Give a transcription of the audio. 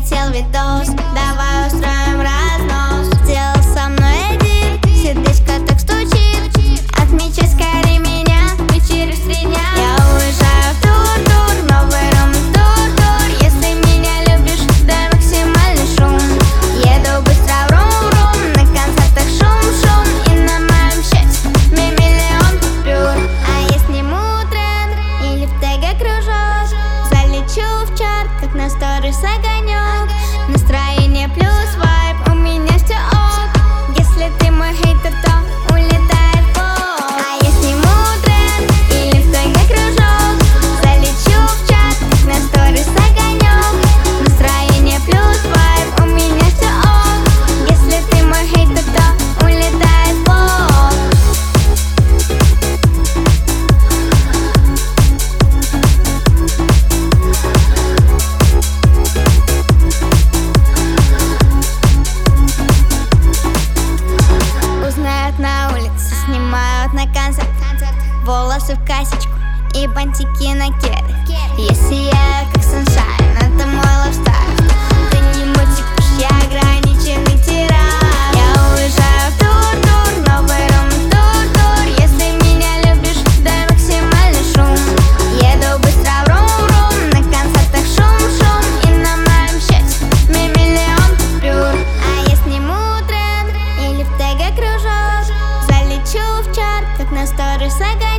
прилетел видос, давай устроим разнос. Сделал со мной один, сердечко так стучит. Отмечай скорее меня, вечеришь 3 дня. Я уезжаю в тур, новый рум-тур. Если меня любишь, дай максимальный шум. Еду быстро врум-врум, на концертах шум-шум. И на моем счете миллион купюр. А я сниму тренд или в теге кружок, залечу в чарт, как на сторис огонек. Настроение плюс вайб, у меня все ок. Если ты мой хейтер, то улетай в бок. А я сниму тренд или в теге кружок, залечу в чарт, как на сторис огонек. Настроение плюс вайб, у меня все ок. Если ты мой хейтер, то улетай в бок. Узнают на улице, снимают на концерт. Волосы в косичку и бантики на кеды. Я сияю как саншайн, это мой лайфстайл. Ты не мультикуш, я ограниченный тиран. Я уезжаю в тур, новый рум-тур. Если меня любишь, дай максимальный шум. Еду быстро врум-врум, на концертах шум-шум. И на моем счете миллион купюр. А я сниму тренд или в теге кружок, залечу в чарт, как на сторис огонек.